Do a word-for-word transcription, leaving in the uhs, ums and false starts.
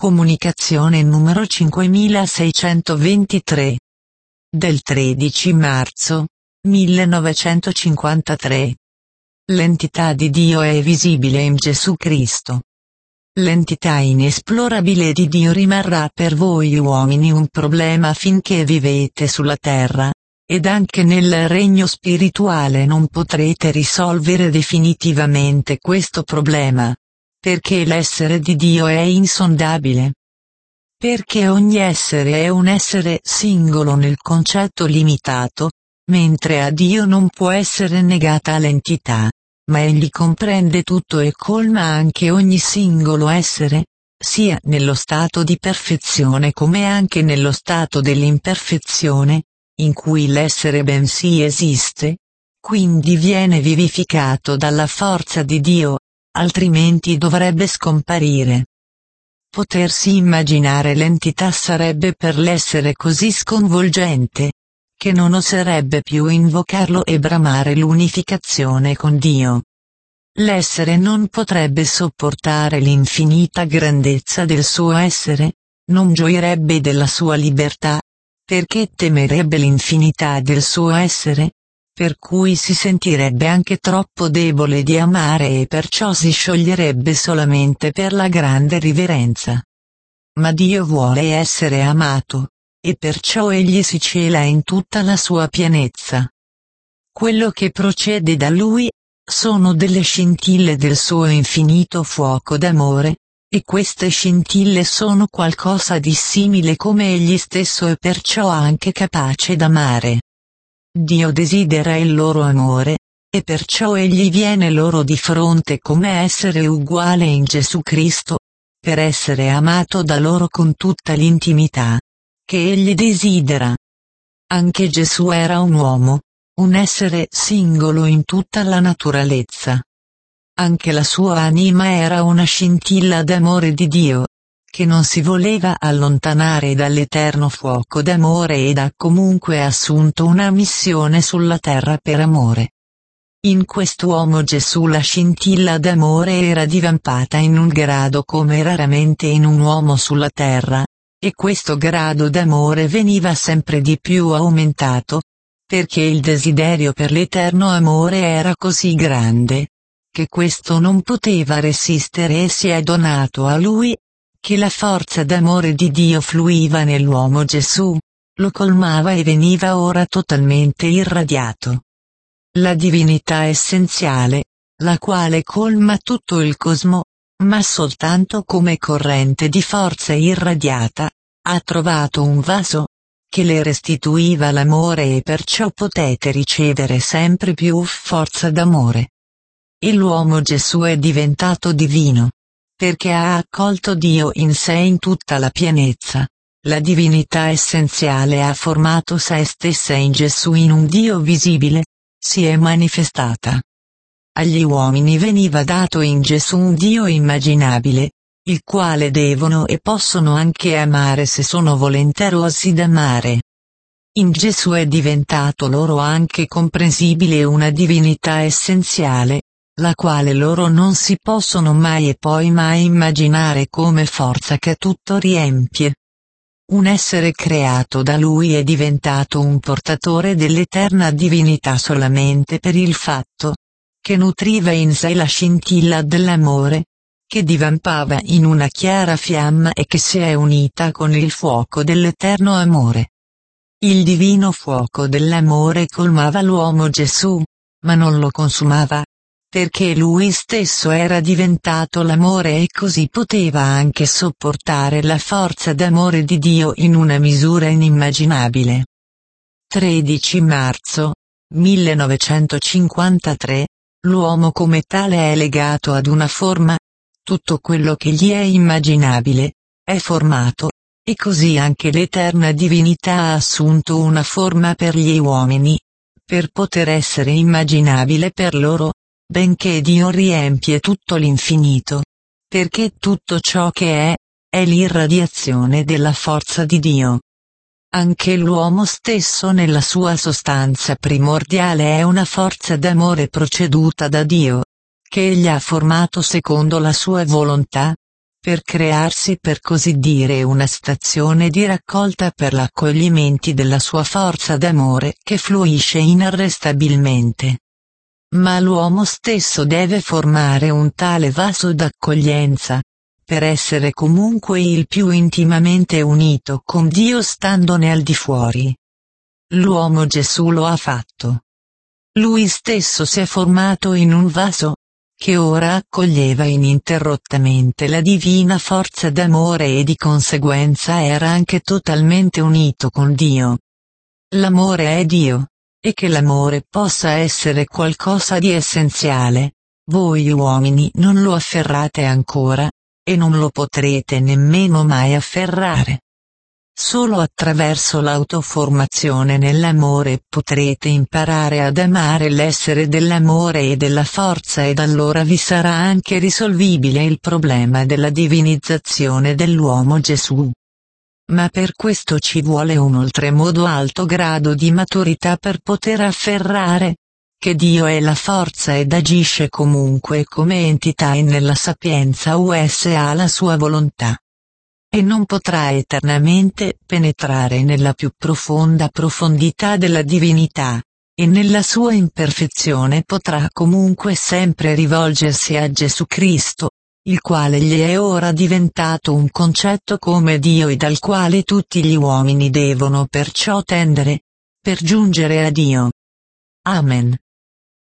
Comunicazione numero cinquemilaseicentoventitré. Del tredici marzo millenovecentocinquantatré. L'entità di Dio è visibile in Gesù Cristo. L'entità inesplorabile di Dio rimarrà per voi uomini un problema finché vivete sulla terra, ed anche nel regno spirituale non potrete risolvere definitivamente questo problema, perché l'essere di Dio è insondabile. Perché ogni essere è un essere singolo nel concetto limitato, mentre a Dio non può essere negata l'entità, ma egli comprende tutto e colma anche ogni singolo essere, sia nello stato di perfezione come anche nello stato dell'imperfezione, in cui l'essere bensì esiste, quindi viene vivificato dalla forza di Dio, altrimenti dovrebbe scomparire. Potersi immaginare l'entità sarebbe per l'essere così sconvolgente, che non oserebbe più invocarlo e bramare l'unificazione con Dio. L'essere non potrebbe sopportare l'infinita grandezza del suo essere, non gioirebbe della sua libertà, perché temerebbe l'infinità del suo essere, per cui si sentirebbe anche troppo debole di amare e perciò si scioglierebbe solamente per la grande riverenza. Ma Dio vuole essere amato, e perciò egli si cela in tutta la sua pienezza. Quello che procede da lui, sono delle scintille del suo infinito fuoco d'amore, e queste scintille sono qualcosa di simile come egli stesso e perciò anche capace d'amare. Dio desidera il loro amore, e perciò egli viene loro di fronte come essere uguale in Gesù Cristo, per essere amato da loro con tutta l'intimità che egli desidera. Anche Gesù era un uomo, un essere singolo in tutta la naturalezza. Anche la sua anima era una scintilla d'amore di Dio, che non si voleva allontanare dall'eterno fuoco d'amore ed ha comunque assunto una missione sulla terra per amore. In quest'uomo Gesù la scintilla d'amore era divampata in un grado come raramente in un uomo sulla terra, e questo grado d'amore veniva sempre di più aumentato, perché il desiderio per l'eterno amore era così grande, che questo non poteva resistere e si è donato a lui, che la forza d'amore di Dio fluiva nell'uomo Gesù, lo colmava e veniva ora totalmente irradiato. La divinità essenziale, la quale colma tutto il cosmo, ma soltanto come corrente di forza irradiata, ha trovato un vaso, che le restituiva l'amore e perciò potete ricevere sempre più forza d'amore. E l'uomo Gesù è diventato divino, perché ha accolto Dio in sé in tutta la pienezza. La divinità essenziale ha formato sé stessa in Gesù in un Dio visibile, si è manifestata. Agli uomini veniva dato in Gesù un Dio immaginabile, il quale devono e possono anche amare se sono volenterosi d'amare. In Gesù è diventato loro anche comprensibile una divinità essenziale, la quale loro non si possono mai e poi mai immaginare come forza che tutto riempie. Un essere creato da lui è diventato un portatore dell'eterna divinità solamente per il fatto che nutriva in sé la scintilla dell'amore, che divampava in una chiara fiamma e che si è unita con il fuoco dell'eterno amore. Il divino fuoco dell'amore colmava l'uomo Gesù, ma non lo consumava, perché lui stesso era diventato l'amore e così poteva anche sopportare la forza d'amore di Dio in una misura inimmaginabile. tredici marzo millenovecentocinquantatré. L'uomo come tale è legato ad una forma, tutto quello che gli è immaginabile, è formato, e così anche l'eterna divinità ha assunto una forma per gli uomini, per poter essere immaginabile per loro, benché Dio riempie tutto l'infinito, perché tutto ciò che è, è l'irradiazione della forza di Dio. Anche l'uomo stesso nella sua sostanza primordiale è una forza d'amore proceduta da Dio, che egli ha formato secondo la sua volontà, per crearsi per così dire una stazione di raccolta per l'accoglimento della sua forza d'amore che fluisce inarrestabilmente. Ma l'uomo stesso deve formare un tale vaso d'accoglienza, per essere comunque il più intimamente unito con Dio standone al di fuori. L'uomo Gesù lo ha fatto. Lui stesso si è formato in un vaso, che ora accoglieva ininterrottamente la divina forza d'amore e di conseguenza era anche totalmente unito con Dio. L'amore è Dio, e che l'amore possa essere qualcosa di essenziale, voi uomini non lo afferrate ancora, e non lo potrete nemmeno mai afferrare. Solo attraverso l'autoformazione nell'amore potrete imparare ad amare l'essere dell'amore e della forza ed allora vi sarà anche risolvibile il problema della divinizzazione dell'uomo Gesù. Ma per questo ci vuole un oltremodo alto grado di maturità per poter afferrare che Dio è la forza ed agisce comunque come entità e nella sapienza us ha la sua volontà. E non potrà eternamente penetrare nella più profonda profondità della divinità, e nella sua imperfezione potrà comunque sempre rivolgersi a Gesù Cristo, il quale gli è ora diventato un concetto come Dio e dal quale tutti gli uomini devono perciò tendere, per giungere a Dio. Amen.